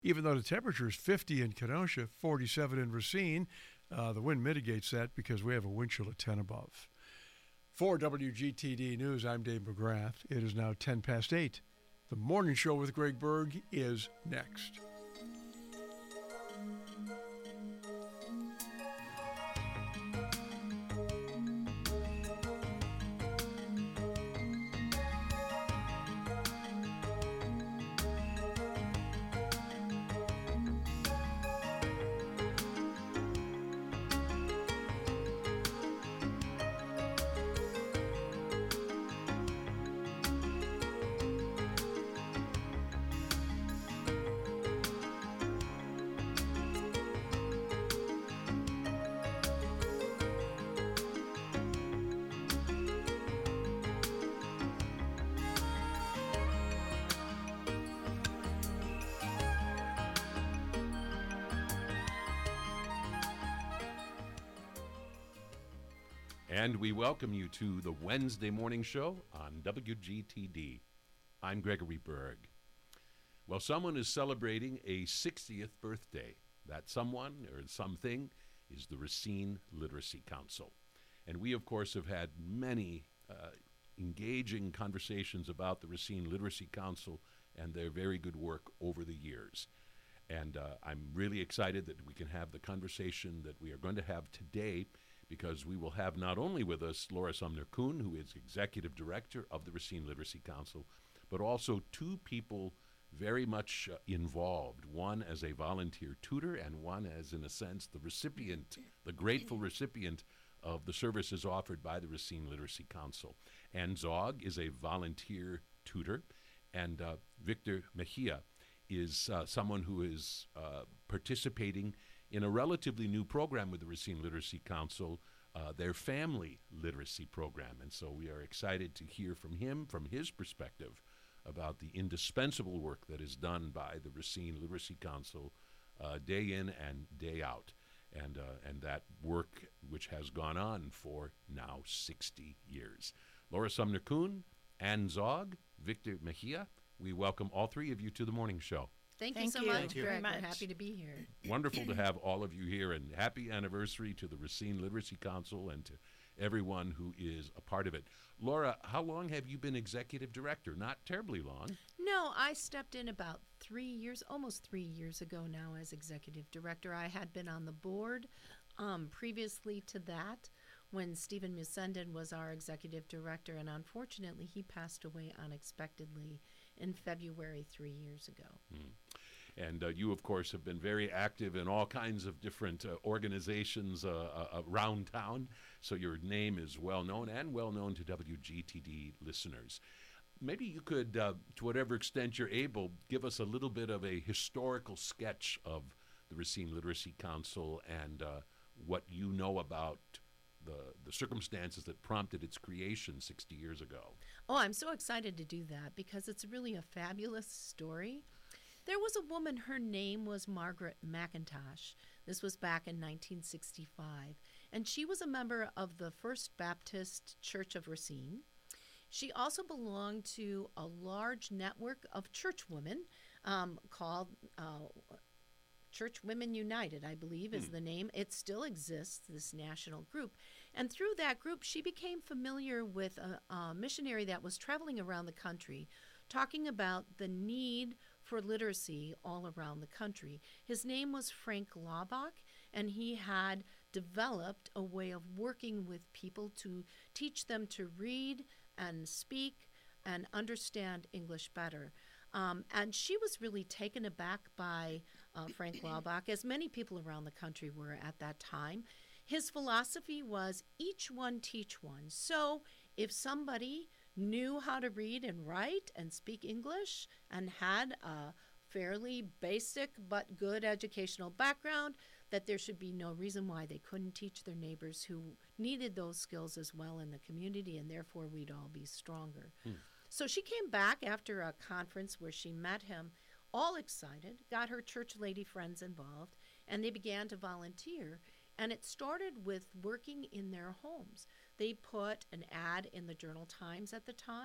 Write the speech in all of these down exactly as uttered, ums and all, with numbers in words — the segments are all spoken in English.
Even though the temperature is fifty in Kenosha, forty-seven in Racine, uh, the wind mitigates that because we have a wind chill of ten above. For W G T D News, I'm Dave McGrath. It is now ten past eight. The Morning Show with Greg Berg is next. And we welcome you to the Wednesday morning show on W G T D. I'm Gregory Berg. Well, someone is celebrating a sixtieth birthday. That someone or something is the Racine Literacy Council. And we, of course, have had many uh, engaging conversations about the Racine Literacy Council and their very good work over the years. And uh, I'm really excited that we can have the conversation that we are going to have today, because we will have not only with us Laura Sumner-Kuhn, who is Executive Director of the Racine Literacy Council, but also two people very much uh, involved, one as a volunteer tutor and one as, in a sense, the recipient, the grateful recipient of the services offered by the Racine Literacy Council. Ann Zog is a volunteer tutor, and uh, Victor Mejia is uh, someone who is uh, participating in a relatively new program with the Racine Literacy Council, uh, their family literacy program. And so we are excited to hear from him, from his perspective, about the indispensable work that is done by the Racine Literacy Council uh, day in and day out. And, uh, and that work which has gone on for now sixty years. Laura Sumner-Kuhn, Ann Zog, Victor Mejia, we welcome all three of you to the morning show. Thank, Thank you so you. much, Thank you. Greg. Very We're much. happy to be here. Wonderful to have all of you here, and happy anniversary to the Racine Literacy Council and to everyone who is a part of it. Laura, how long have you been executive director? Not terribly long. No, I stepped in about three years, almost three years ago now as executive director. I had been on the board um, previously to that when Stephen Musenden was our executive director, and unfortunately he passed away unexpectedly in February three years ago. Mm. And uh, you, of course, have been very active in all kinds of different uh, organizations uh, uh, around town, so your name is well known and well known to W G T D listeners. Maybe you could, uh, to whatever extent you're able, give us a little bit of a historical sketch of the Racine Literacy Council and uh, what you know about the, the circumstances that prompted its creation sixty years ago. Oh, I'm so excited to do that because it's really a fabulous story. There was a woman, her name was Margaret McIntosh. This was back in nineteen sixty-five, and she was a member of the First Baptist Church of Racine. She also belonged to a large network of churchwomen um, called uh, Church Women United, I believe is Hmm. the name. It still exists, this national group. And through that group, she became familiar with a, a missionary that was traveling around the country, talking about the need for literacy all around the country. His name was Frank Laubach, and he had developed a way of working with people to teach them to read and speak and understand English better. Um, and she was really taken aback by uh, Frank Laubach, as many people around the country were at that time. His philosophy was each one teach one. So if somebody knew how to read and write and speak English and had a fairly basic but good educational background, that there should be no reason why they couldn't teach their neighbors who needed those skills as well in the community, and therefore we'd all be stronger. Hmm. So she came back after a conference where she met him, all excited, got her church lady friends involved, and they began to volunteer. And it started with working in their homes. They put an ad in the Journal Times at the time,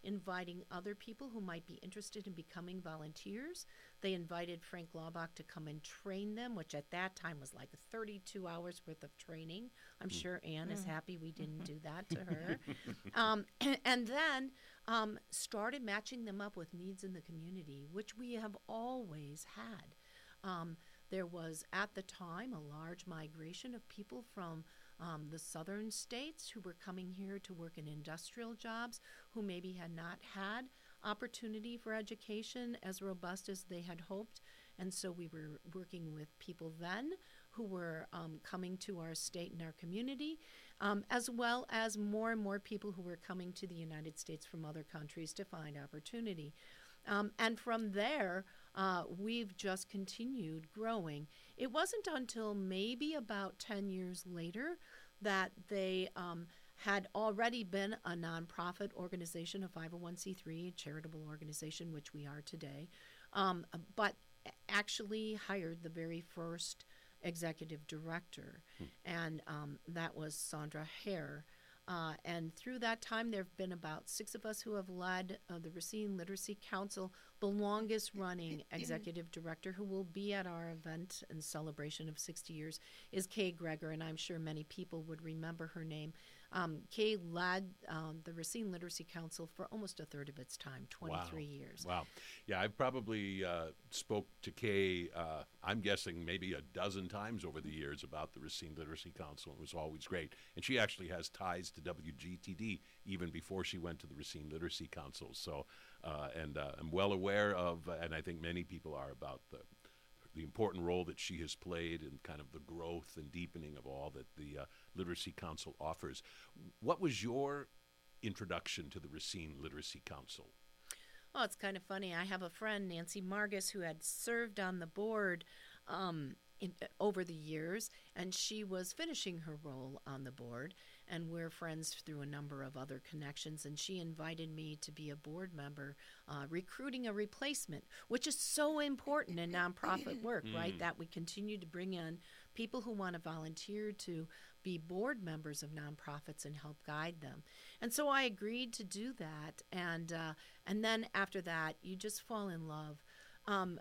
inviting other people who might be interested in becoming volunteers. They invited Frank Laubach to come and train them, which at that time was like thirty-two hours worth of training. I'm mm. sure Anne mm. is happy we didn't do that to her. um, and, and then um, started matching them up with needs in the community, which we have always had. Um, there was, at the time, a large migration of people from um, the southern states who were coming here to work in industrial jobs, who maybe had not had opportunity for education as robust as they had hoped. And so we were working with people then who were um, coming to our state and our community, um, as well as more and more people who were coming to the United States from other countries to find opportunity. Um, and from there, uh, we've just continued growing. It wasn't until maybe about ten years later that they um, had already been a nonprofit organization, a five oh one c three, a charitable organization, which we are today, um, but actually hired the very first executive director, hmm. and um, that was Sandra Hare. Uh, and through that time, there have been about six of us who have led uh, the Racine Literacy Council, the longest-running executive director who will be at our event and celebration of sixty years is Kay Greger, and I'm sure many people would remember her name. Um, Kay led um, the Racine Literacy Council for almost a third of its time, twenty-three wow. years. Wow. Yeah, I've probably uh, spoke to Kay, uh, I'm guessing maybe a dozen times over the years about the Racine Literacy Council. It was always great. And she actually has ties to W G T D even before she went to the Racine Literacy Council. So, uh, and uh, I'm well aware of, uh, and I think many people are, about the the important role that she has played in kind of the growth and deepening of all that the uh, Literacy Council offers. What was your introduction to the Racine Literacy Council? Oh, it's kind of funny. I have a friend, Nancy Margus, who had served on the board um, in, over the years, and she was finishing her role on the board, and we're friends through a number of other connections, and she invited me to be a board member, uh, recruiting a replacement, which is so important in nonprofit work, mm. right, that we continue to bring in people who want to volunteer to be board members of nonprofits and help guide them. And so I agreed to do that, and uh, and then after that, you just fall in love. Um,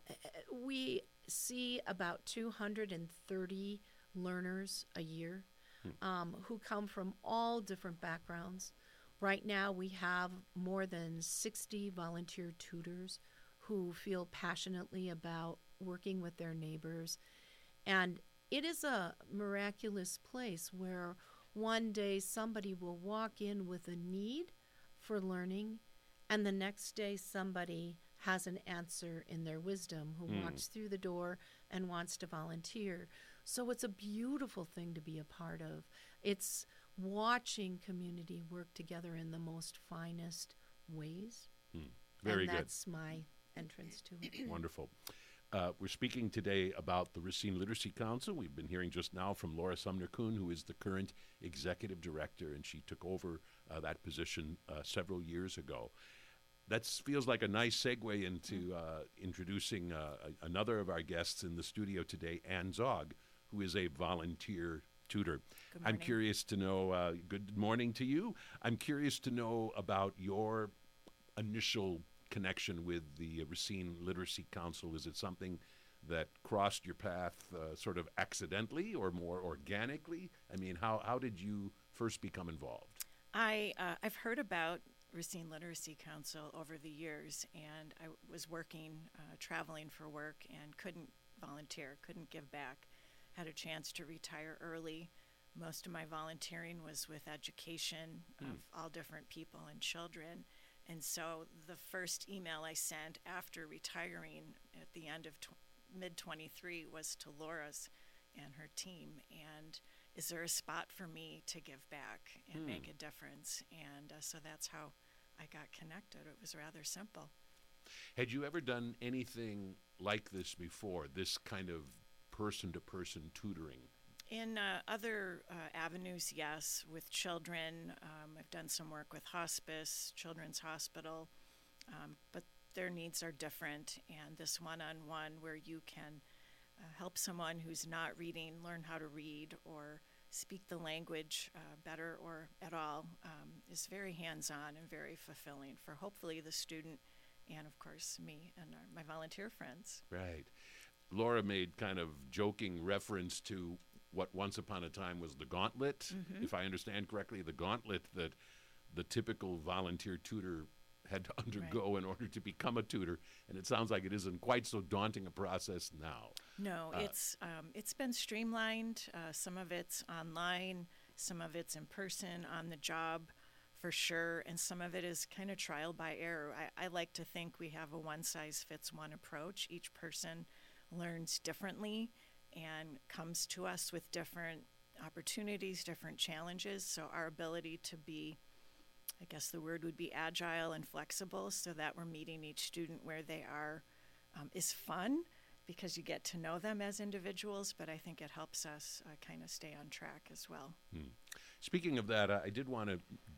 we see about two hundred thirty learners a year um, who come from all different backgrounds. Right now, we have more than sixty volunteer tutors who feel passionately about working with their neighbors. And it is a miraculous place where one day somebody will walk in with a need for learning, and the next day somebody has an answer in their wisdom who mm. walks through the door and wants to volunteer. So it's a beautiful thing to be a part of. It's watching community work together in the most finest ways. Mm. Very and good. That's my entrance to it. Wonderful. Uh, we're speaking today about the Racine Literacy Council. We've been hearing just now from Laura Sumner-Kuhn, who is the current executive director, and she took over uh, that position uh, several years ago. That feels like a nice segue into uh, introducing uh, a, another of our guests in the studio today, Ann Zog, who is a volunteer tutor. Good I'm morning. curious to know, uh, good morning to you. I'm curious to know about your initial connection with the Racine Literacy Council. Is it something that crossed your path uh, sort of accidentally or more organically? I mean, how, how did you first become involved? I, uh, I've heard about Racine Literacy Council over the years, and I was working, uh, traveling for work, and couldn't volunteer, couldn't give back. Had a chance to retire early. Most of my volunteering was with education Hmm. of all different people and children. And so the first email I sent after retiring at the end of tw- mid twenty-three was to Laura's and her team. And is there a spot for me to give back and Hmm. make a difference? And uh, so that's how I got connected. It was rather simple. Had you ever done anything like this before, this kind of person-to-person tutoring? In uh, other uh, avenues, yes, with children. Um, I've done some work with hospice, Children's Hospital, um, but their needs are different. And this one-on-one where you can uh, help someone who's not reading learn how to read, or speak the language uh, better or at all um, is very hands-on and very fulfilling for hopefully the student and, of course, me and our, my volunteer friends. Right. Laura made kind of joking reference to what once upon a time was the gauntlet, Mm-hmm. if I understand correctly, the gauntlet that the typical volunteer tutor had to undergo in order to become a tutor. And it sounds like it isn't quite so daunting a process now. No, Uh, it's um, it's been streamlined. Uh, some of it's online, some of it's in person on the job, for sure, and some of it is kind of trial by error. I, I like to think we have a one-size-fits-one approach. Each person learns differently and comes to us with different opportunities, different challenges. So our ability to be, I guess the word would be agile and flexible, so that we're meeting each student where they are, um, is fun because you get to know them as individuals, but I think it helps us uh, kind of stay on track as well. Speaking of that, I I did want to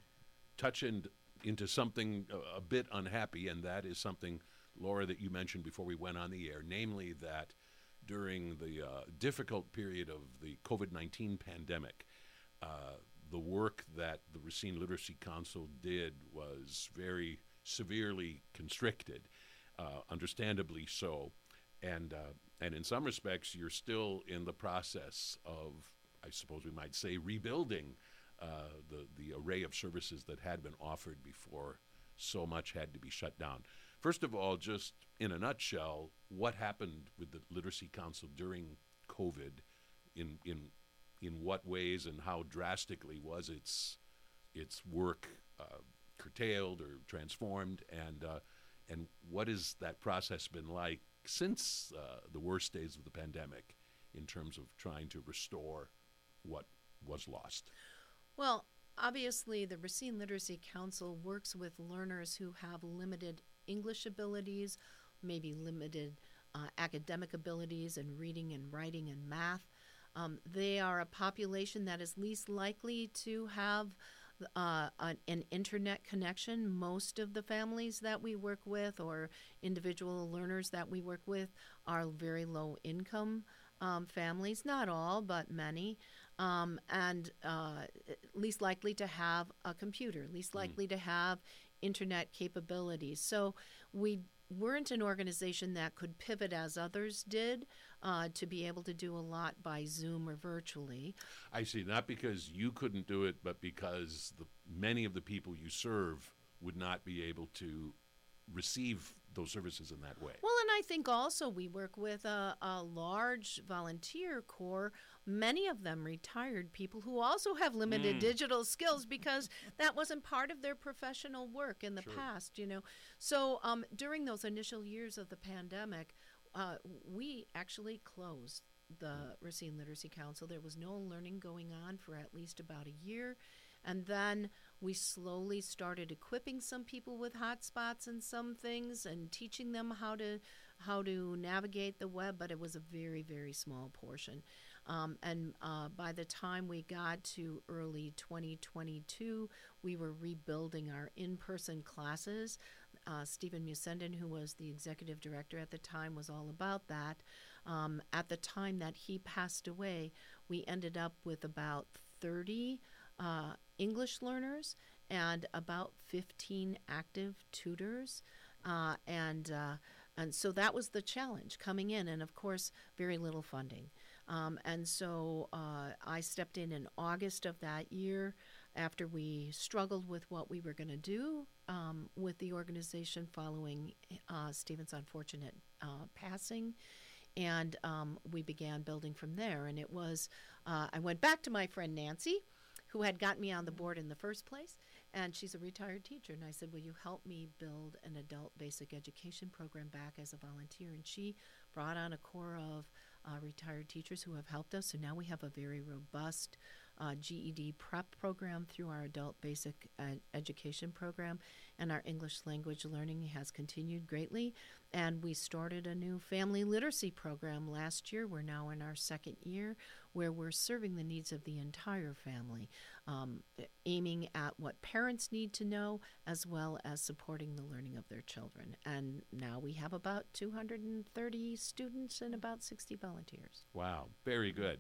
touch in, into something a, a bit unhappy, and that is something, Laura, that you mentioned before we went on the air, namely that during the uh, difficult period of the COVID nineteen pandemic, uh, the work that the Racine Literacy Council did was very severely constricted, uh, understandably so. And, uh, and in some respects, you're still in the process of, I suppose we might say, rebuilding uh, the, the array of services that had been offered before so much had to be shut down. First of all, just in a nutshell, what happened with the Literacy Council during COVID? In, in, in what ways and how drastically was its, its work uh, curtailed or transformed? And, uh, and what has that process been like since uh, the worst days of the pandemic in terms of trying to restore what was lost? Well, obviously, the Racine Literacy Council works with learners who have limited English abilities, maybe limited uh, academic abilities in reading and writing and math. Um, they are a population that is least likely to have uh, an, an internet connection. Most of the families that we work with or individual learners that we work with are very low income um, families, not all, but many, um, and uh, least likely to have a computer, least likely to have internet capabilities. So we weren't an organization that could pivot as others did uh, to be able to do a lot by Zoom or virtually. I see, not because you couldn't do it, but because the, many of the people you serve would not be able to receive those services in that way. Well, and I think also we work with a, a large volunteer corps, many of them retired people who also have limited Mm. digital skills because that wasn't part of their professional work in the Sure. past, you know. So um, during those initial years of the pandemic, uh, we actually closed the Racine Literacy Council. There was no learning going on for at least about a year. And then we slowly started equipping some people with hotspots and some things and teaching them how to how to navigate the web, but it was a very, very small portion. Um, and uh, by the time we got to early twenty twenty-two, we were rebuilding our in-person classes. Uh, Stephen Musenden, who was the executive director at the time, was all about that. Um, at the time that he passed away, we ended up with about thirty uh, English learners and about fifteen active tutors. Uh, and uh, and so that was the challenge coming in, and of course, very little funding. Um, and so uh, I stepped in in August of that year after we struggled with what we were going to do um, with the organization following uh, Stephen's unfortunate uh, passing. And um, we began building from there. And it was, uh, I went back to my friend Nancy, who had gotten me on the board in the first place, and she's a retired teacher. And I said, will you help me build an adult basic education program back as a volunteer? And she brought on a core of uh, retired teachers who have helped us. So now we have a very robust uh, G E D prep program through our adult basic ed- education program, and our English language learning has continued greatly. And we started a new family literacy program last year. We're now in our second year, where we're serving the needs of the entire family, um, aiming at what parents need to know, as well as supporting the learning of their children. And now we have about two hundred thirty students and about sixty volunteers. Wow, very good.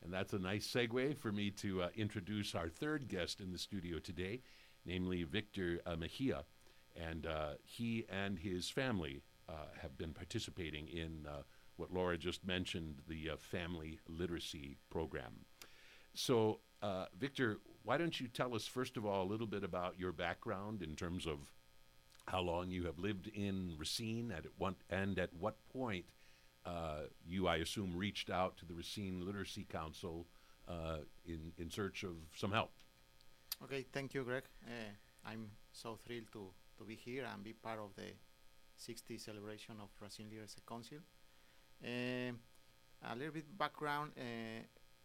And that's a nice segue for me to uh, introduce our third guest in the studio today, namely Victor uh, Mejia. And uh, he and his family uh, have been participating in uh, what Laura just mentioned, the uh, Family Literacy Program. So, uh, Victor, why don't you tell us, first of all, a little bit about your background in terms of how long you have lived in Racine, at what, and at what point uh, you, I assume, reached out to the Racine Literacy Council uh, in, in search of some help. Okay, thank you, Greg. Uh, I'm so thrilled to, to be here and be part of the sixtieth celebration of Racine Literacy Council. Uh, a little bit background, uh,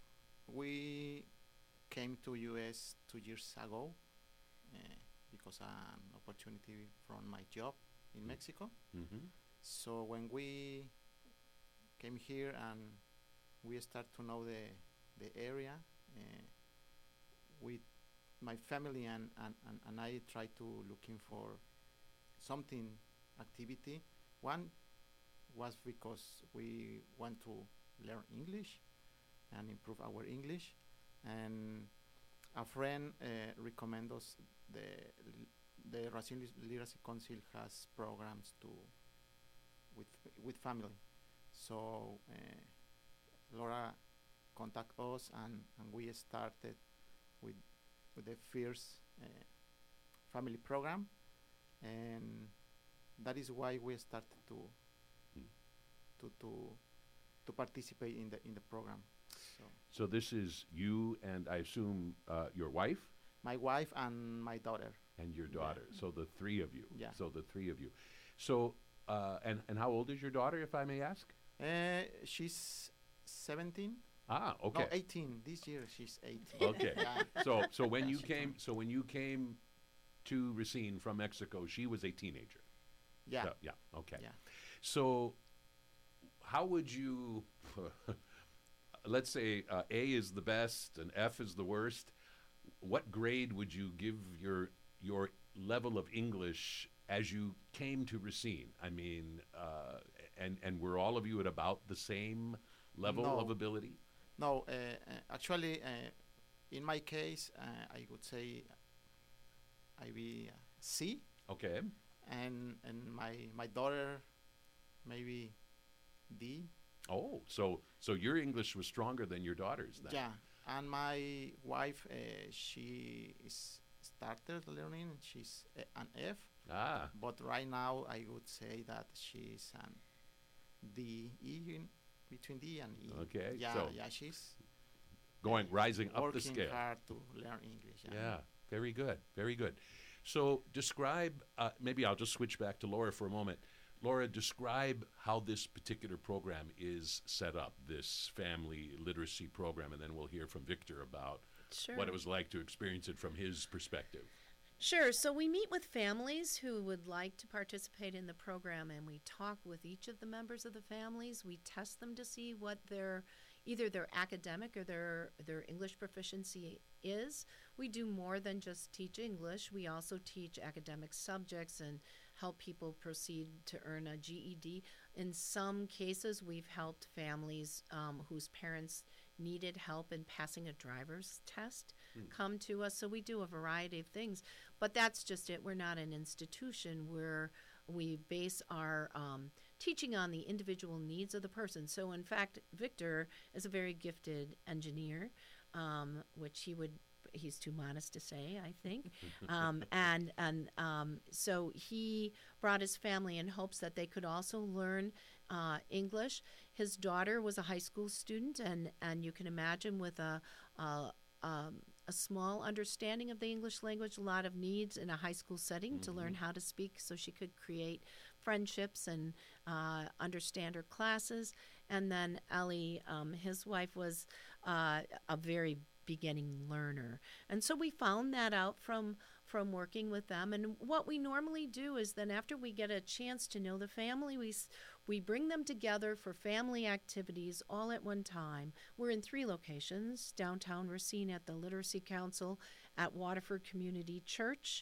we came to U S two years ago uh, because an opportunity from my job in mm. Mexico. Mm-hmm. So when we came here and we start to know the, the area, uh, we my family and, and, and, and I try to looking for something activity. One was because we want to learn English and improve our English, and a friend uh, recommended us the the Racine Literacy Council has programs to with with family. So uh, Laura contacted us and, and we started with with the first uh, family program, and that is why we started to mm. to to to participate in the in the program. So, so this is you and I assume uh, your wife, my wife and my daughter, and your daughter. Yeah. So the three of you. Yeah. So the three of you. So uh, and and how old is your daughter, if I may ask? Uh, she's seventeen. Ah, okay. No, eighteen. This year she's eighteen. Okay. Yeah. So so when Yeah, you she came told me. so when you came to Racine from Mexico, she was a teenager. Yeah. So, yeah. Okay. Yeah. So how would you let's say uh, A is the best and F is the worst. What grade would you give your your level of English as you came to Racine? I mean, uh, and and were all of you at about the same level No. of ability? No, uh, uh, actually, uh, in my case, uh, I would say I be uh, C, Okay. and and my my daughter maybe D. Oh, so so your English was stronger than your daughter's then? Yeah, and my wife, uh, she is started learning. She's uh, an F, Ah, but right now I would say that she's an D, E, in between D and E. Okay, Yeah, so yeah, she's going rising up the working scale. hard to learn English. Yeah, very good, very good. So describe, uh, maybe I'll just switch back to Laura for a moment. Laura, describe how this particular program is set up, this family literacy program, and then we'll hear from Victor about Sure. what it was like to experience it from his perspective. Sure. So we meet with families who would like to participate in the program, and we talk with each of the members of the families. We test them to see what their either their academic or their their English proficiency is. We do more than just teach English. We also teach academic subjects and help people proceed to earn a G E D. In some cases, we've helped families um, whose parents needed help in passing a driver's test Mm. come to us. So we do a variety of things, but that's just it. We're not an institution where we base our um, teaching on the individual needs of the person. So in fact, Victor is a very gifted engineer, um, which he would he's too modest to say, I think. um, and and um, so he brought his family in hopes that they could also learn uh, English. His daughter was a high school student, and, and you can imagine with a, a, um, a small understanding of the English language, a lot of needs in a high school setting Mm-hmm. to learn how to speak so she could create friendships and uh, understand her classes. And then Ellie, um, his wife, was uh, a very beginning learner. And so we found that out from from working with them. And what we normally do is then after we get a chance to know the family, we s- we bring them together for family activities all at one time. We're in three locations: downtown Racine at the Literacy Council, at Waterford Community Church,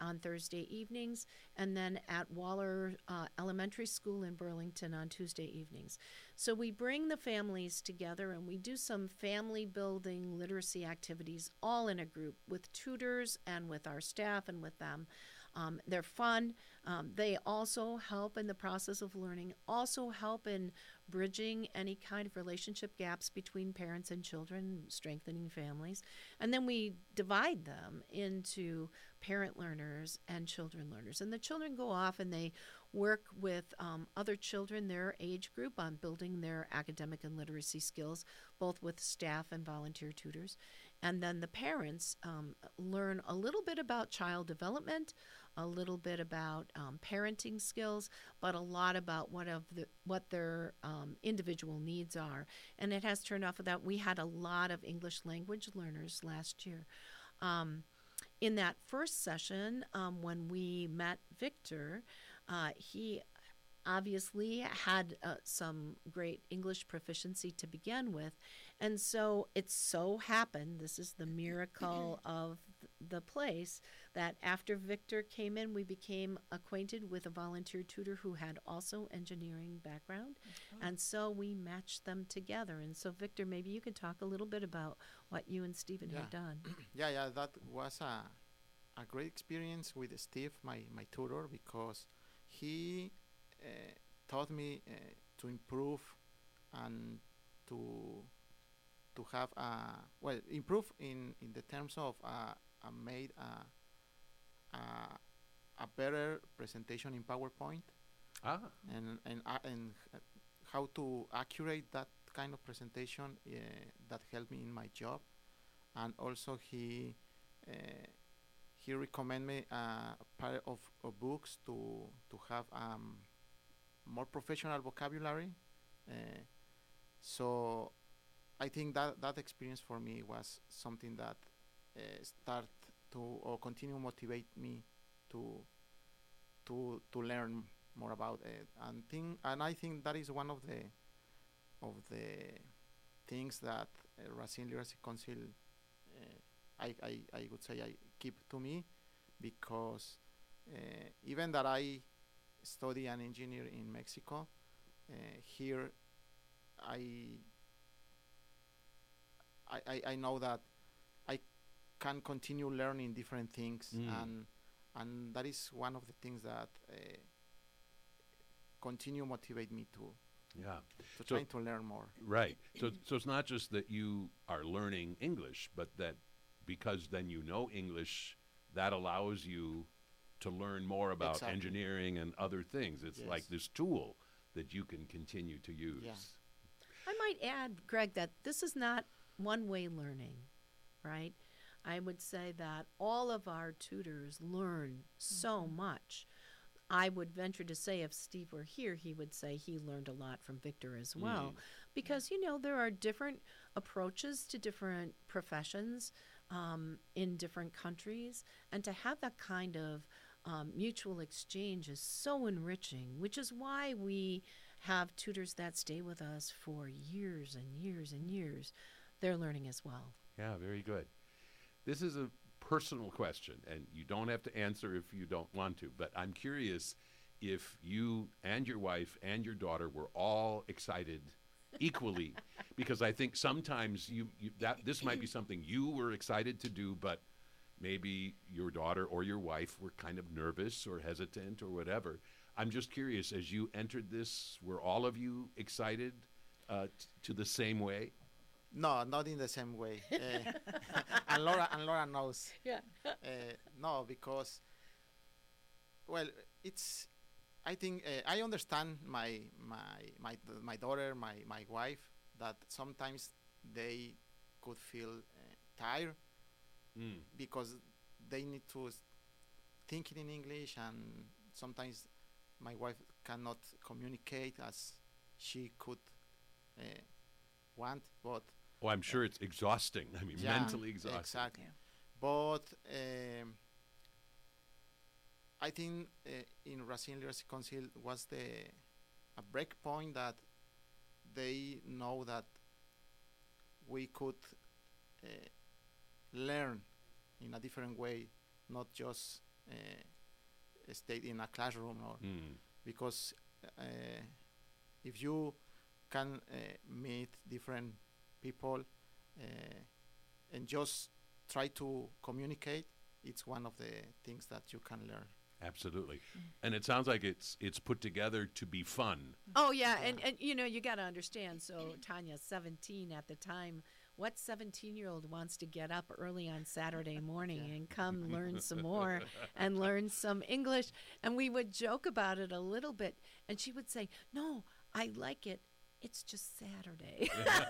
on Thursday evenings, and then at Waller uh, Elementary School in Burlington on Tuesday evenings. So we bring the families together and we do some family building literacy activities all in a group with tutors and with our staff and with them. Um, they're fun. Um, they also help in the process of learning, also help in bridging any kind of relationship gaps between parents and children, strengthening families. And then we divide them into parent learners and children learners. And the children go off and they work with um, other children, their age group, on building their academic and literacy skills, both with staff and volunteer tutors. And then the parents um, learn a little bit about child development, a little bit about um, parenting skills, but a lot about what of the what their um, individual needs are. And it has turned out that we had a lot of English language learners last year. Um, in that first session, um, when we met Victor, uh, he obviously had uh, some great English proficiency to begin with. And so it so happened, this is the miracle of the place, that after Victor came in, we became acquainted with a volunteer tutor who had also engineering background. Mm-hmm. And so we matched them together. And so, Victor, maybe you could talk a little bit about what you and Stephen yeah. had done. yeah, yeah, that was a, a great experience with Steve, my, my tutor, because he uh, taught me uh, to improve and to to have a well improve in, in the terms of uh, I made a, a a better presentation in PowerPoint. Ah. And and uh, and uh, how to accurate that kind of presentation uh, that helped me in my job. And also he uh, he recommended me a pair of, of books to to have um more professional vocabulary. Uh, so I think that that experience for me was something that uh, start to or continue motivate me to to to learn more about it. And think and I think that is one of the of the things that uh, Racine Literacy Council uh, I, I I would say I keep to me, because uh, even that I study an engineer in Mexico, uh, here I, I I I know that I can continue learning different things, mm. and and that is one of the things that uh, continue motivate me to yeah to so trying to learn more. Right. So so it's not just that you are learning English, but that because then you know English, that allows you to learn more about Exactly. engineering and other things. It's Yes. like this tool that you can continue to use. Yeah. I might add, Greg, that this is not one-way learning, right? I would say that all of our tutors learn so much. I would venture to say if Steve were here, he would say he learned a lot from Victor as well. Mm. Because, you know, there are different approaches to different professions um, in different countries. And to have that kind of um, mutual exchange is so enriching, which is why we have tutors that stay with us for years and years and years. They're learning as well. Yeah, very good. This is a personal question, and you don't have to answer if you don't want to, but I'm curious if you and your wife and your daughter were all excited equally, because I think sometimes you, you that this might be something you were excited to do, but maybe your daughter or your wife were kind of nervous or hesitant or whatever. I'm just curious, as you entered this, were all of you excited uh, t- to the same way? No, not in the same way. Uh, and Laura and Laura knows. Yeah. Uh, no, because well, it's. I think uh, I understand my my my my daughter, my my wife, that sometimes they could feel uh, tired Mm. because they need to s- think in English, and sometimes my wife cannot communicate as she could uh, want, but. Oh, I'm sure it's exhausting. I mean, Yeah, mentally exhausting. Exactly. Yeah. But um, I think uh, in Racine Literacy Council was the a break point that they know that we could uh, learn in a different way, not just uh, stay in a classroom, or Mm. because uh, if you can uh, meet different people uh, and just try to communicate, it's one of the things that you can learn. Absolutely. And it sounds like it's it's put together to be fun. Oh yeah, and, and you know, you got to understand. So Tanya's seventeen at the time. What seventeen-year-old wants to get up early on Saturday morning and come learn some more and learn some English? And we would joke about it a little bit, and she would say, "No, I like it. It's just Saturday."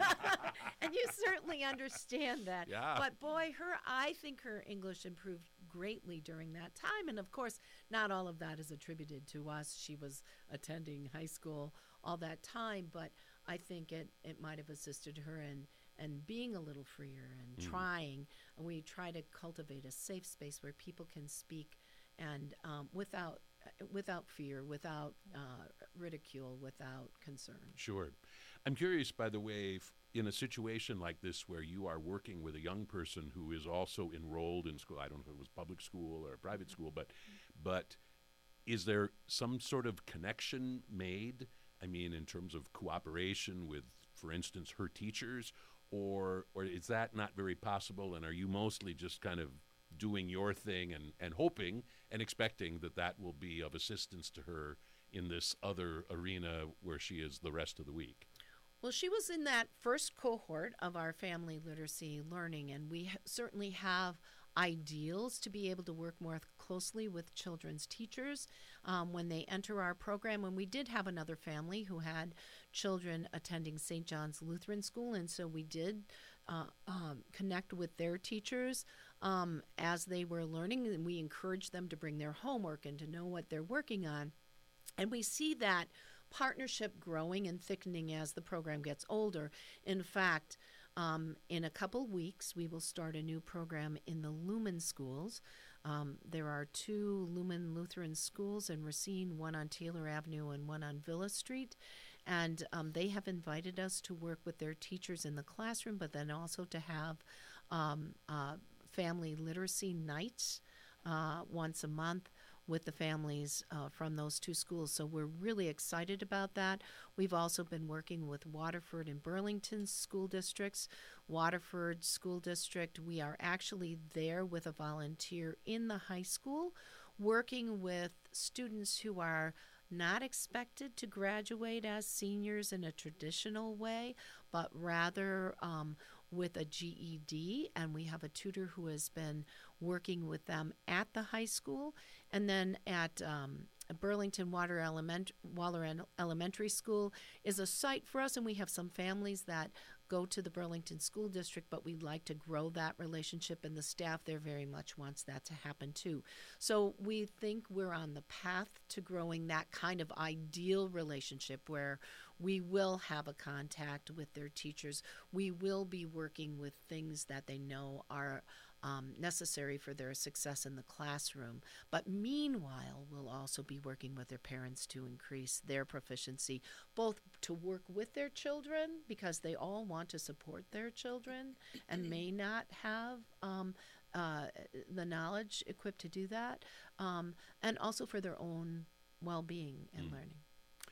And you certainly understand that. Yeah. But boy, her I think her English improved greatly during that time. And of course, not all of that is attributed to us. She was attending high school all that time, but I think it, it might have assisted her in and being a little freer and Mm. trying. And we try to cultivate a safe space where people can speak and um, without uh, without fear, without uh, ridicule, without concern. Sure. I'm curious, by the way, f- in a situation like this where you are working with a young person who is also enrolled in school, I don't know if it was public school or a private school, but but is there some sort of connection made? I mean, in terms of cooperation with, for instance, her teachers, or or is that not very possible? And are you mostly just kind of doing your thing and, and hoping and expecting that that will be of assistance to her in this other arena where she is the rest of the week? Well, she was in that first cohort of our family literacy learning, and we ha- certainly have ideals to be able to work more closely with children's teachers um, when they enter our program. And we did have another family who had children attending Saint John's Lutheran School, and so we did uh, um, connect with their teachers um, as they were learning, and we encouraged them to bring their homework and to know what they're working on. And we see that partnership growing and thickening as the program gets older. In fact, um, in a couple weeks, we will start a new program in the Lumen schools. Um, there are two Lumen Lutheran schools in Racine, one on Taylor Avenue and one on Villa Street. And um, they have invited us to work with their teachers in the classroom, but then also to have um, uh, family literacy nights uh, once a month with the families uh, from those two schools. So we're really excited about that. We've also been working with Waterford and Burlington school districts. Waterford School District, we are actually there with a volunteer in the high school working with students who are not expected to graduate as seniors in a traditional way, but rather um, with a G E D, and we have a tutor who has been working with them at the high school. And then at um, Burlington Water Element- Waller en- Elementary School is a site for us, and we have some families that go to the Burlington School District, but we'd like to grow that relationship, and the staff there very much wants that to happen too. So we think we're on the path to growing that kind of ideal relationship where we will have a contact with their teachers. We will be working with things that they know are um, necessary for their success in the classroom. But meanwhile, we'll also be working with their parents to increase their proficiency, both to work with their children, because they all want to support their children and may not have um, uh, the knowledge equipped to do that, um, and also for their own well-being and Mm. learning.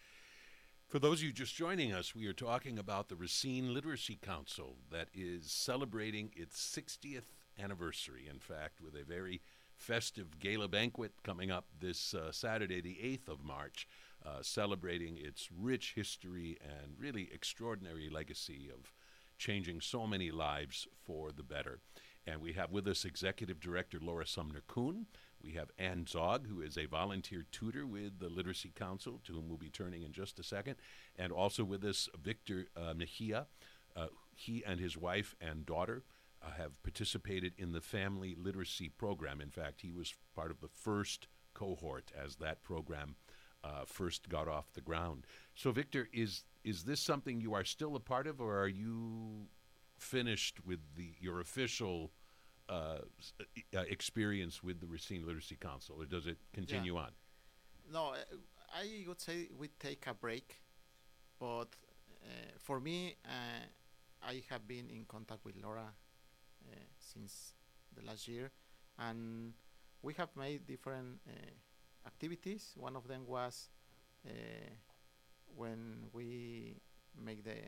For those of you just joining us, we are talking about the Racine Literacy Council that is celebrating its sixtieth anniversary, in fact, with a very festive gala banquet coming up this uh, Saturday, the eighth of March, uh, celebrating its rich history and really extraordinary legacy of changing so many lives for the better. And we have with us Executive Director Laura Sumner-Kuhn. We have Ann Zog, who is a volunteer tutor with the Literacy Council, to whom we'll be turning in just a second. And also with us, Victor uh, Mejia. Uh, he and his wife and daughter uh, have participated in the Family Literacy Program. In fact, he was part of the first cohort as that program uh, first got off the ground. So, Victor, is is this something you are still a part of, or are you finished with the your official uh, s- uh, experience with the Racine Literacy Council, or does it continue on? No, uh, I would say we take a break, but uh, for me, uh, I have been in contact with Laura uh, since the last year, and we have made different uh, activities. One of them was uh, when we make the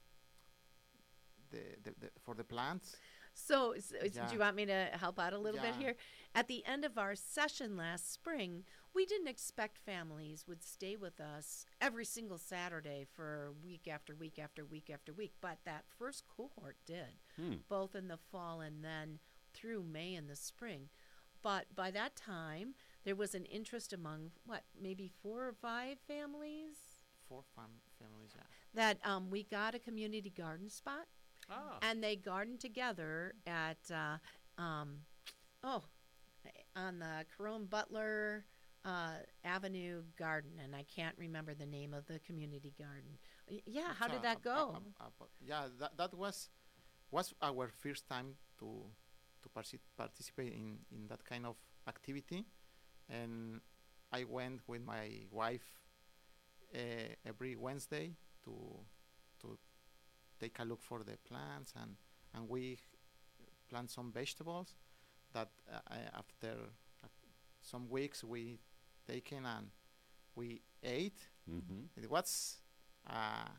the, the, the for the plants. So, s- s- Yeah. do you want me to help out a little bit Yeah. here? At the end of our session last spring, we didn't expect families would stay with us every single Saturday for week after week after week after week, but that first cohort did, Hmm. both in the fall and then through May and the spring. But by that time, there was an interest among, what, maybe four or five families Four fam- families, yeah. that um, we got a community garden spot. Ah. And they garden together at uh, um, oh on the Corone Butler uh, Avenue Garden, and I can't remember the name of the community garden. Y- Yeah, how It's, did uh, that ab- go? ab- ab- ab- yeah, that, that was was our first time to to partic- participate in, in that kind of activity, and I went with my wife uh, every Wednesday to to take a look for the plants, and and we plant some vegetables that uh, uh, after uh, some weeks we taken and we ate. Mm-hmm. It was uh,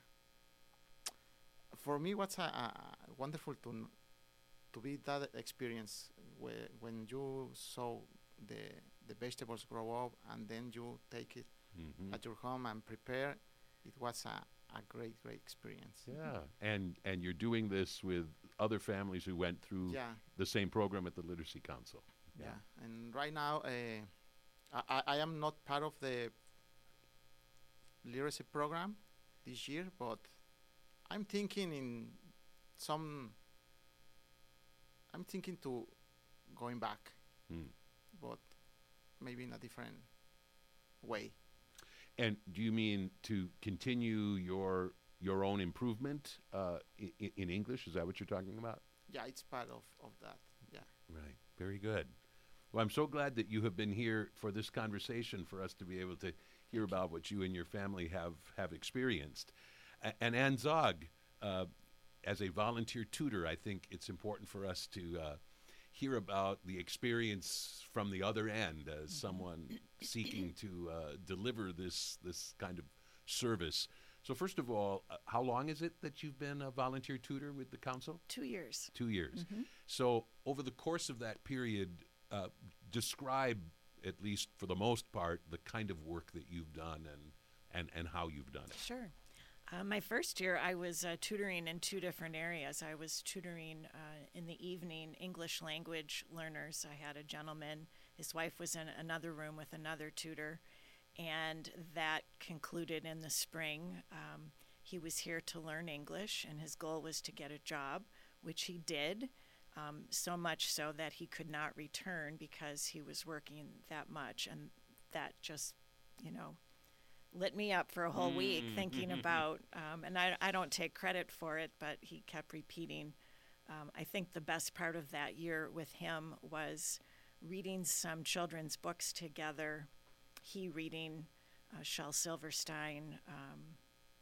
for me what's a, a wonderful to n- to be that experience where when you saw the the vegetables grow up and then you take it Mm-hmm. at your home and prepare. It was a, a great great experience. Yeah, and and you're doing this with other families who went through Yeah, the same program at the Literacy Council. yeah. And right now, uh, I, I I am not part of the literacy program this year, but I'm thinking in some. I'm thinking to going back, Hmm. but maybe in a different way. And do you mean to continue your your own improvement uh, in, in English? Is that what you're talking about? Yeah, it's part of, of that. Yeah. Right. Very good. Well, I'm so glad that you have been here for this conversation, for us to be able to hear about what you and your family have have experienced. A- and Ann Zog, uh, as a volunteer tutor, I think it's important for us to uh, hear about the experience from the other end as someone seeking to uh, deliver this this kind of service. So first of all, uh, how long is it that you've been a volunteer tutor with the council? Two years. Two years. So over the course of that period, uh, describe, at least for the most part, the kind of work that you've done and, and, and how you've done it. Sure. Uh, my first year, I was uh, tutoring in two different areas. I was tutoring uh, in the evening English language learners. I had a gentleman, his wife was in another room with another tutor, and that concluded in the spring. Um, he was here to learn English, and his goal was to get a job, which he did, um, so much so that he could not return because he was working that much, and that just, you know, lit me up for a whole week thinking about, um, and I, I don't take credit for it, but he kept repeating. Um, I think the best part of that year with him was reading some children's books together. He reading uh, Shel Silverstein, um,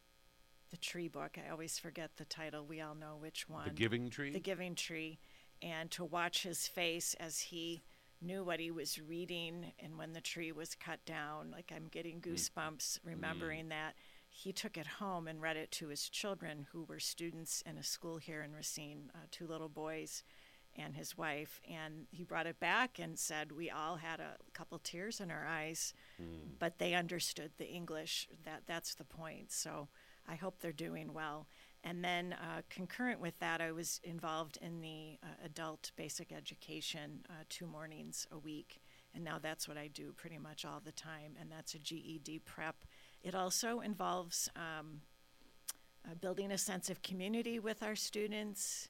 the tree book. I always forget the title. We all know which one. The Giving Tree? The Giving Tree. And to watch his face as he knew what he was reading, and when the tree was cut down, like I'm getting goosebumps remembering that. He took it home and read it to his children, who were students in a school here in Racine, uh, two little boys and his wife. And he brought it back and said we all had a couple tears in our eyes, but they understood the English. That that's the point. So I hope they're doing well. And then uh, concurrent with that, I was involved in the uh, adult basic education uh, two mornings a week. And now that's what I do pretty much all the time. And that's a G E D prep. It also involves um, uh, building a sense of community with our students,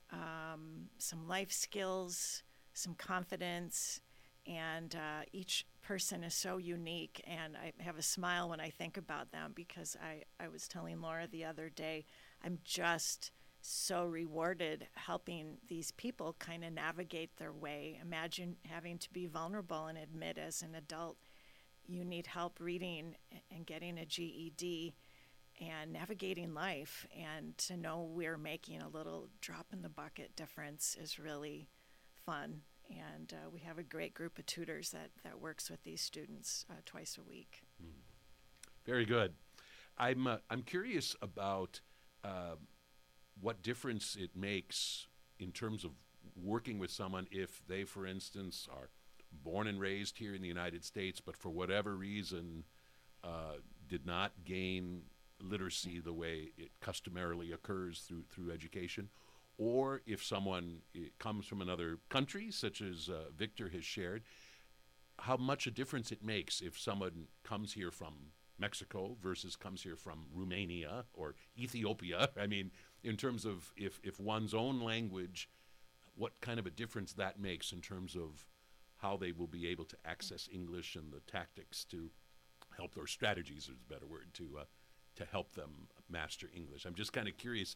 um, some life skills, some confidence. And uh, each person is so unique, and I have a smile when I think about them, because I, I was telling Laura the other day, I'm just so rewarded helping these people kind of navigate their way. Imagine having to be vulnerable and admit as an adult you need help reading and getting a G E D and navigating life, and to know we're making a little drop in the bucket difference is really fun. And uh, we have a great group of tutors that, that works with these students uh, twice a week. Mm. Very good. I'm uh, I'm curious about uh, what difference it makes in terms of working with someone if they, for instance, are born and raised here in the United States, but for whatever reason uh, did not gain literacy the way it customarily occurs through through education, or if someone uh, comes from another country, such as uh, Victor has shared, how much a difference it makes if someone comes here from Mexico versus comes here from Romania or Ethiopia. I mean, in terms of if, if one's own language, what kind of a difference that makes in terms of how they will be able to access English and the tactics to help, or strategies is a better word, to uh, to help them master English. I'm just kind of curious.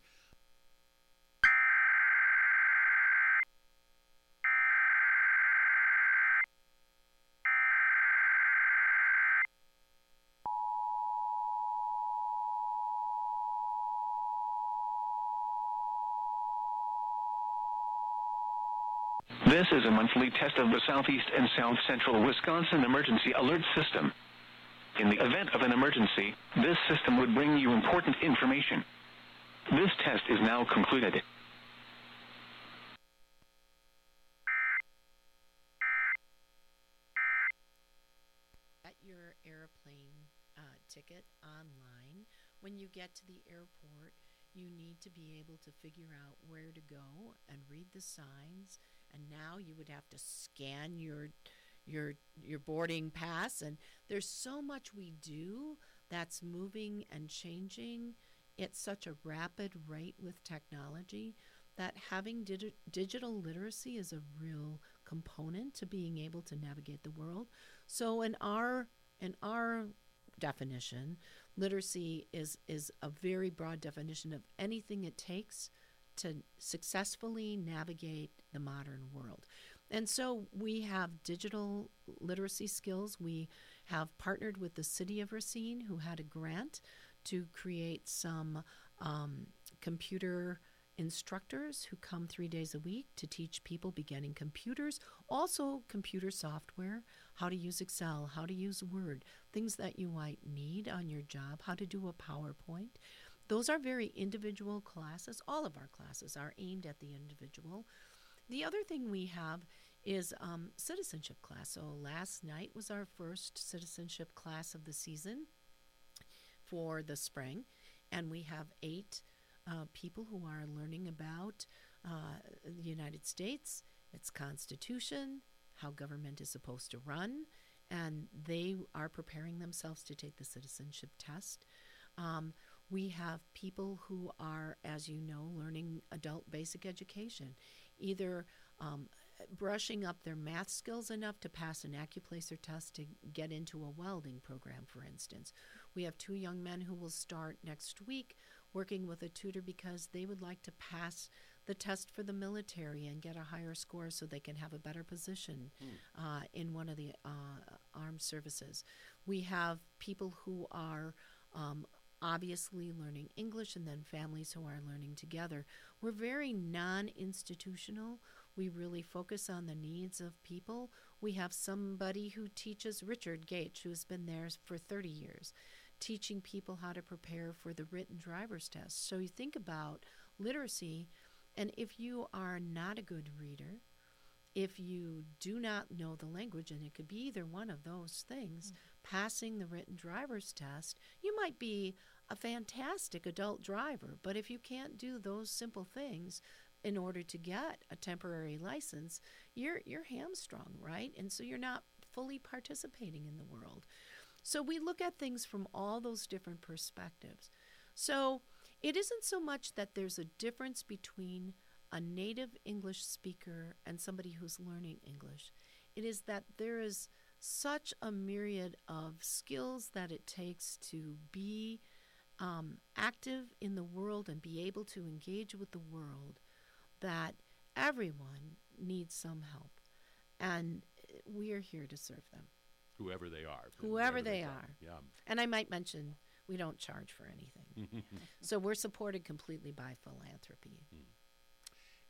This is a monthly test of the Southeast and South Central Wisconsin Emergency Alert System. In the event of an emergency, this system would bring you important information. This test is now concluded. Get your airplane uh, ticket online. When you get to the airport, you need to be able to figure out where to go and read the signs. And now you would have to scan your your your boarding pass. And there's so much we do that's moving and changing at such a rapid rate with technology that having digi- digital literacy is a real component to being able to navigate the world. So in our in our definition, literacy is is a very broad definition of anything it takes to successfully navigate the modern world. And so we have digital literacy skills. We have partnered with the city of Racine, who had a grant to create some um, computer instructors who come three days a week to teach people beginning computers, also computer software, how to use Excel, how to use Word, things that you might need on your job, how to do a PowerPoint. Those are very individual classes. All of our classes are aimed at the individual. The other thing we have is um, citizenship class. So last night was our first citizenship class of the season for the spring, and we have eight uh, people who are learning about uh, the United States, its Constitution, how government is supposed to run, and they are preparing themselves to take the citizenship test. Um, We have people who are, as you know, learning adult basic education, either um, brushing up their math skills enough to pass an AccuPlacer test to get into a welding program, for instance. We have two young men who will start next week working with a tutor because they would like to pass the test for the military and get a higher score so they can have a better position mm. uh, in one of the uh, armed services. We have people who are um, obviously learning English, and then families who are learning together. We're very non-institutional. We really focus on the needs of people. We have somebody who teaches, Richard Gage, who's been there for thirty years, teaching people how to prepare for the written driver's test. So you think about literacy, and if you are not a good reader, if you do not know the language, and it could be either one of those things, mm-hmm. passing the written driver's test, you might be a fantastic adult driver, but if you can't do those simple things in order to get a temporary license, you're you're hamstrung, right? And so you're not fully participating in the world. So we look at things from all those different perspectives. So it isn't so much that there's a difference between a native English speaker and somebody who's learning English. It is that there is such a myriad of skills that it takes to be um, active in the world and be able to engage with the world that everyone needs some help. And we are here to serve them. Whoever they are. Whoever they are. Yeah. And I might mention, we don't charge for anything. So we're supported completely by philanthropy. Mm.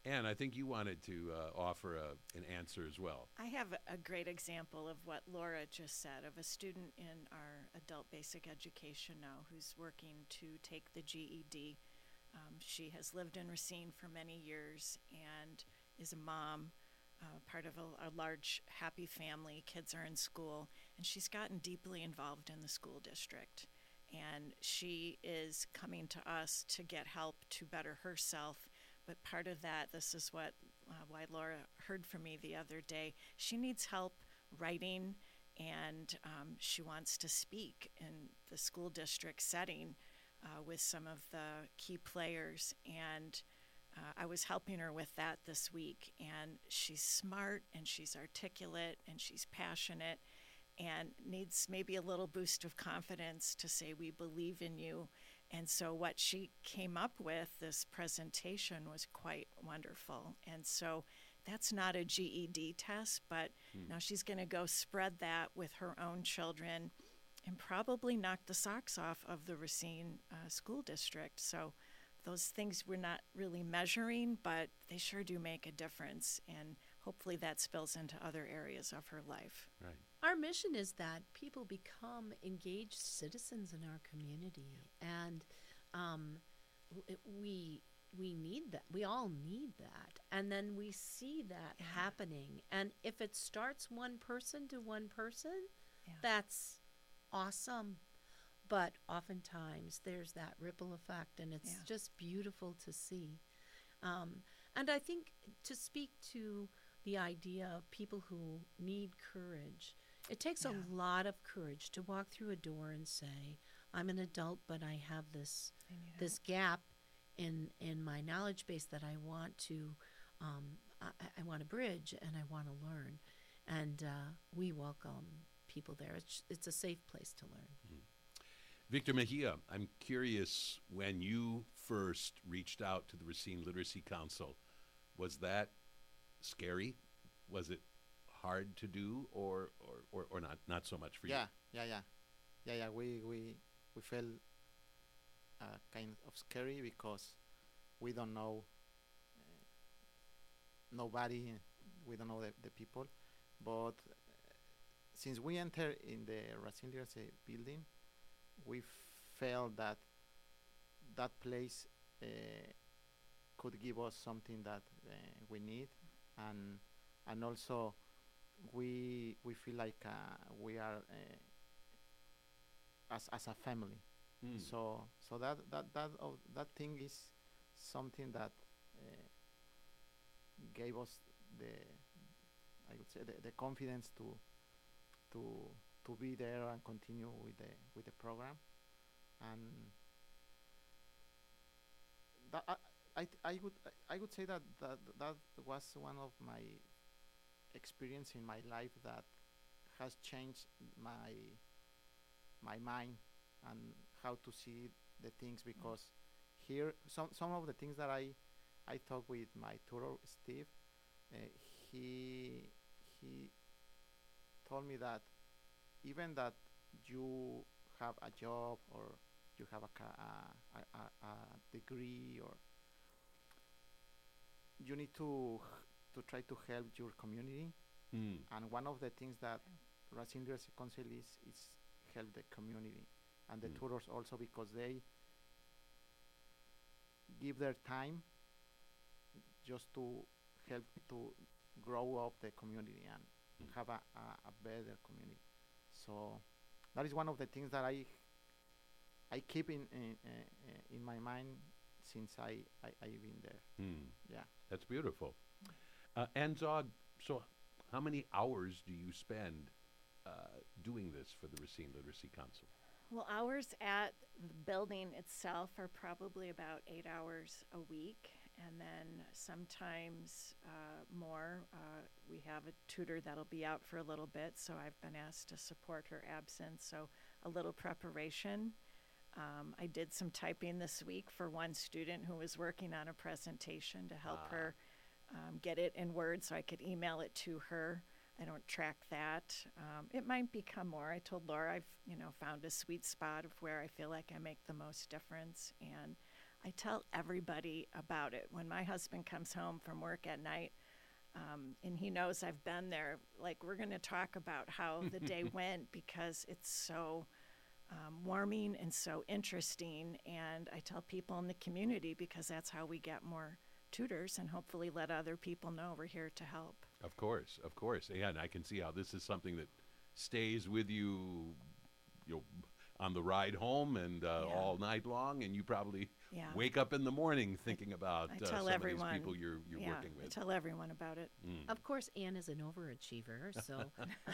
And I think you wanted to uh, offer a, an answer as well. I have a great example of what Laura just said of a student in our adult basic education now who's working to take the G E D. Um, she has lived in Racine for many years and is a mom, uh, part of a, a large happy family. Kids are in school, and she's gotten deeply involved in the school district. And she is coming to us to get help to better herself. But part of that, this is what uh, why Laura heard from me the other day. She needs help writing, and um, she wants to speak in the school district setting uh, with some of the key players. And uh, I was helping her with that this week. And she's smart, and she's articulate, and she's passionate, and needs maybe a little boost of confidence to say, we believe in you. And so what she came up with, this presentation, was quite wonderful. And so that's not a G E D test, but Hmm. now she's going to go spread that with her own children and probably knock the socks off of the Racine uh, school district. So those things we're not really measuring, but they sure do make a difference. And hopefully that spills into other areas of her life. Right. Our mission is that people become engaged citizens in our community, and um, w- we we need that. We all need that, and then we see that happening. And if it starts one person to one person, Yeah. that's awesome. But oftentimes there's that ripple effect, and it's Yeah. just beautiful to see. Um, and I think to speak to the idea of people who need courage, it takes Yeah. a lot of courage to walk through a door and say, I'm an adult, but I have this I need this gap in in my knowledge base that I want to um, I, I want to bridge and I want to learn. And uh, we welcome people there. It's, it's a safe place to learn. Victor Mejia, I'm curious, when you first reached out to the Racine Literacy Council, was that scary? Was it hard to do, or, or, or, or not, not so much for Yeah, yeah, yeah, yeah, yeah. We we we felt uh, kind of scary because we don't know uh, nobody. uh, We don't know the, the people, but uh, since we entered in the Racine Literacy building, we felt that that place uh, could give us something that uh, we need, and and also we we feel like uh, we are uh, as as a family. you? Hmm. So so that that that oh, that thing is something that uh, gave us the I would say the, the confidence to to to be there and continue with the with the program, and that I I, th- I would I would say that, that that was one of my experience in my life that has changed my my mind and how to see the things, because here some some of the things that I I talk with my tutor Steve, uh, he he told me that even that you have a job or you have a ca- a, a, a, a degree, or you need to to try to help your community. Hmm. And one of the things that Racine Literacy Council is is help the community and the Mm. tutors also, because they give their time just to help to grow up the community and Mm. have a, a, a better community. So that is one of the things that I I keep in in, uh, in my mind since I, I I've been there. Hmm. Yeah. That's beautiful. Uh, and Zog, so how many hours do you spend uh, doing this for the Racine Literacy Council? Well, hours at the building itself are probably about eight hours a week, and then sometimes uh, more. Uh, we have a tutor that'll be out for a little bit, so I've been asked to support her absence, so a little preparation. Um, I did some typing this week for one student who was working on a presentation to help Ah. her um, get it in Word so I could email it to her. I don't track that. Um, it might become more. I told Laura I've, you know, found a sweet spot of where I feel like I make the most difference. And I tell everybody about it. When my husband comes home from work at night, um, and he knows I've been there, like, we're going to talk about how the day went, because it's so um, warming and so interesting. And I tell people in the community, because that's how we get more tutors and hopefully let other people know we're here to help. Of course, of course. Yeah, and I can see how this is something that stays with you, you know, on the ride home and uh, Yeah. all night long, and you probably Yeah. wake up in the morning thinking about I uh, tell some everyone, of these people you're, you're yeah, working I with. tell everyone about it. Mm. Of course, Anne is an overachiever, so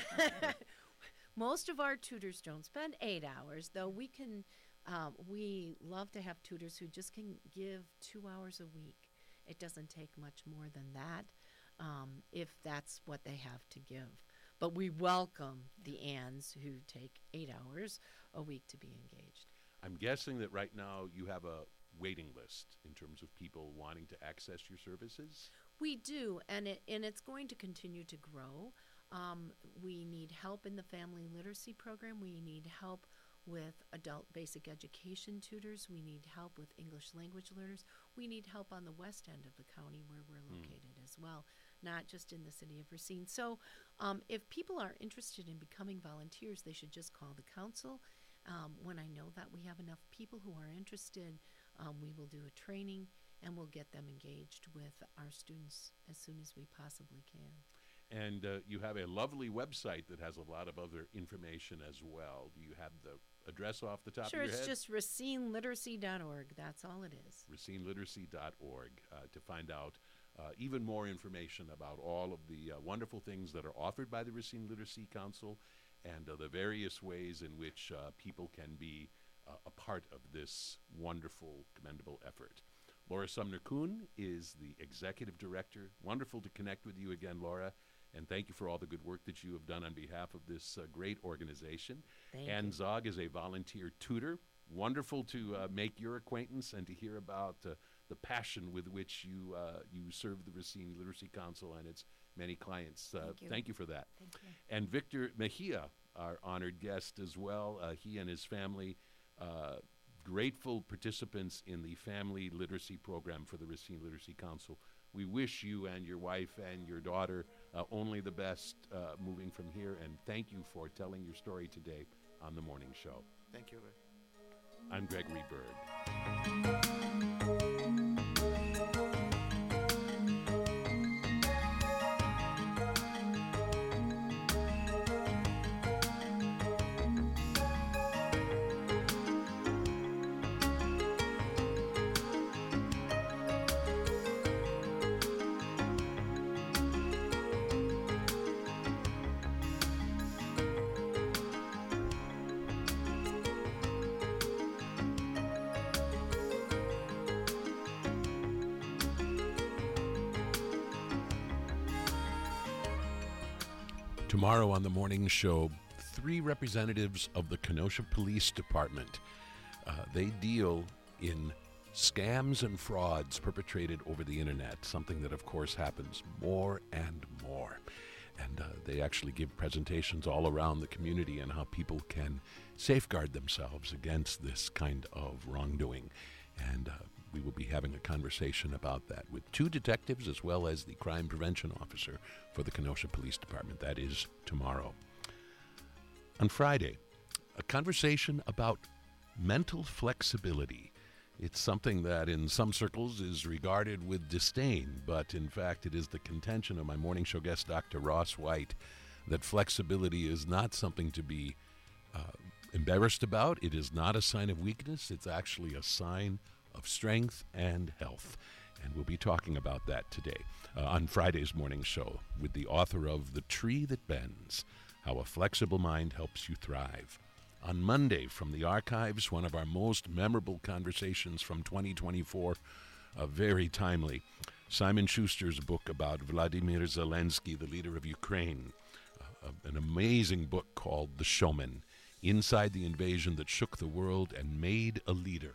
most of our tutors don't spend eight hours, though we can, um, we love to have tutors who just can give two hours a week. It doesn't take much more than that, um, if that's what they have to give. But we welcome the Anns who take eight hours a week to be engaged. I'm guessing that right now you have a waiting list in terms of people wanting to access your services. We do, and it and it's going to continue to grow. Um, we need help in the family literacy program. We need help with adult basic education tutors. We need help with English language learners. We need help on the west end of the county where we're located as well, not just in the city of Racine. So um, if people are interested in becoming volunteers, they should just call the council. Um, when I know that we have enough people who are interested, um, we will do a training and we'll get them engaged with our students as soon as we possibly can. And uh, you have a lovely website that has a lot of other information as well. Do you have the address off the top Sure, of your it's head? just racine literacy dot org. That's all it is. racine literacy dot org uh, to find out uh, even more information about all of the uh, wonderful things that are offered by the Racine Literacy Council and uh, the various ways in which uh, people can be uh, a part of this wonderful, commendable effort. Laura Sumner-Kuhn is the executive director. Wonderful to connect with you again, Laura, and thank you for all the good work that you have done on behalf of this uh, great organization. Thank Ann you. Zog is a volunteer tutor. Wonderful to uh, make your acquaintance and to hear about uh, the passion with which you uh, you serve the Racine Literacy Council and its many clients. Uh, Thank you. thank you for that. Thank you. And Victor Mejia, our honored guest as well, uh, he and his family, uh, grateful participants in the family literacy program for the Racine Literacy Council. We wish you and your wife and your daughter uh, only the best uh, moving from here, and thank you for telling your story today on The Morning Show. Thank you. Greg. I'm Gregory Berg. Tomorrow on the morning show, three representatives of the Kenosha Police Department. Uh, they deal in scams and frauds perpetrated over the internet, something that, of course, happens more and more. And uh, they actually give presentations all around the community on how people can safeguard themselves against this kind of wrongdoing. And uh, we will be having a conversation about that with two detectives as well as the crime prevention officer for the Kenosha Police Department. That is tomorrow. On Friday, a conversation about mental flexibility. It's something that in some circles is regarded with disdain, but in fact it is the contention of my morning show guest, Doctor Ross White, that flexibility is not something to be uh, embarrassed about. It is not a sign of weakness. It's actually a sign of strength and health. And we'll be talking about that today uh, on Friday's morning show with the author of The Tree That Bends, How a Flexible Mind Helps You Thrive. On Monday, from the archives, one of our most memorable conversations from twenty twenty-four, uh, very timely, Simon Schuster's book about Vladimir Zelensky, the leader of Ukraine, uh, an amazing book called The Showman, Inside the Invasion That Shook the World and Made a Leader.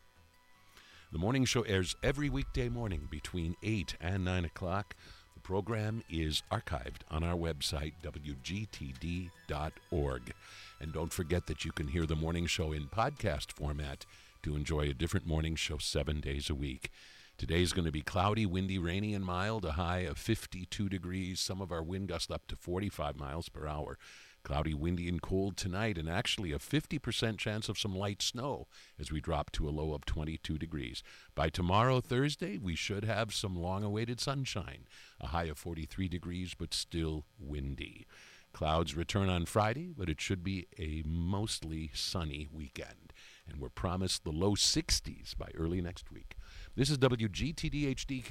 The morning show airs every weekday morning between eight and nine o'clock. The program is archived on our website, W G T D dot org. And don't forget that you can hear the morning show in podcast format to enjoy a different morning show seven days a week. Today's going to be cloudy, windy, rainy, and mild, a high of fifty-two degrees. Some of our wind gusts up to forty-five miles per hour. Cloudy, windy, and cold tonight, and actually a fifty percent chance of some light snow as we drop to a low of twenty-two degrees. By tomorrow, Thursday, we should have some long-awaited sunshine, a high of forty-three degrees, but still windy. Clouds return on Friday, but it should be a mostly sunny weekend. And we're promised the low sixties by early next week. This is W G T D H D